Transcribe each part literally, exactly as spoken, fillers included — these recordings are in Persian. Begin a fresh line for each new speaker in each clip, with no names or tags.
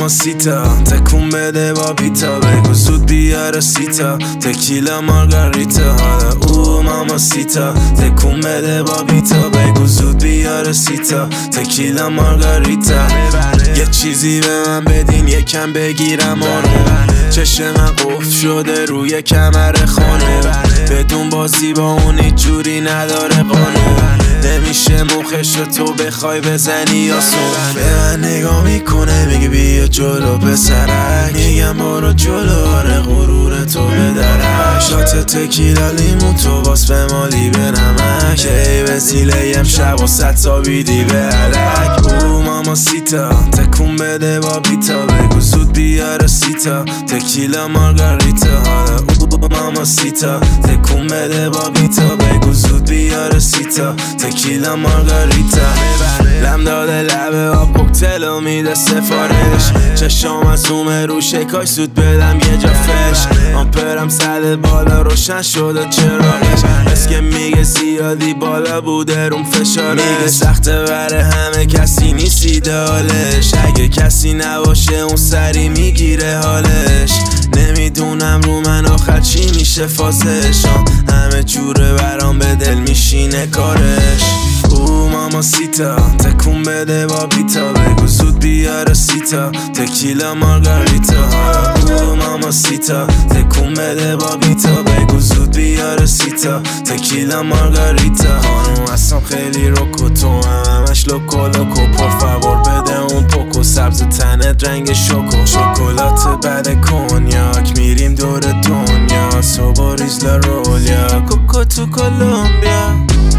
ماماسیتا تکون بده با پیتا، بگو زود بیاره سیتا تکیلا مارگاریتا. حالا او ماماسیتا تکون بده با پیتا، بگو زود بیاره سیتا تکیلا مارگاریتا. یه چیزی به من بدین یکم بگیرم آنو، چشم من قفل شده روی کمر خانه، بدون بازی با اون هیچ جوری نداره قانون. نمیشه مخشو تو بخوای بزنی یا سون. به من نگاه میکنه میگه بیا جلو پسرک، میگم برو جلو آره غرور تو بدرک. شات تکیلا لیمون تو باس به مالی به نمک، ای وسیله امشب و ست تا بیدی به علک. او ماماسیتا تکون بده با بیتا، بگو زود بیاره سیتا تکیلا مارگاریتا. حالا او ماماسیتا تکون بده با بیتا، بگو زود بیاره سیتا تکیلا مارگاریتا. لم داده لبه آب کوکتلو میده سفارش، چشام از اومه رو شکاش زود بدم یه جا فش. آمپرم زده بالا روشن شده چراغش، بس که میگه زیادی بالا بوده روم فشارش. میگه سخته بره همه کسی نیست ایدالش، اگه کسی نباشه اون سری میگیره حالش. نمیدونم رو من آخر چی میشه فازش، همه جوره برام به دل میشینه کارش. او ماماسیتا تکون بده با بیتا، بگو زود بیاره سیتا تکیلا مارگاریتا. او ماماسیتا تکون بده با بیتا، بگو زود بیاره سیتا تکیلا مارگاریتا. خانوم هستم خیلی روکو تو هم همش لوکو لوکو، پرفاور بده اون پوکو سبز تنت رنگ شوکو. شکلات بعد کنیاک میریم دور دنیا، صبح ریز لارولیا کوکو تو کولومبیا.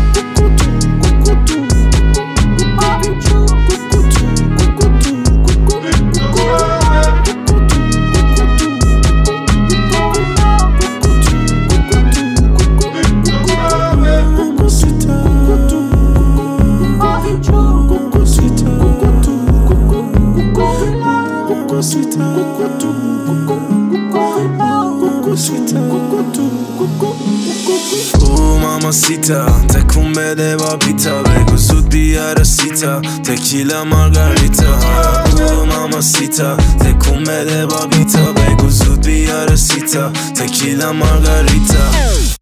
او ماماسیتا تکون بده با پیتا، بگو زود بیاره سیتا تکیلا مارگاریتا. او ماماسیتا تکون بده با پیتا، بگو زود بیاره سیتا تکیلا مارگاریتا.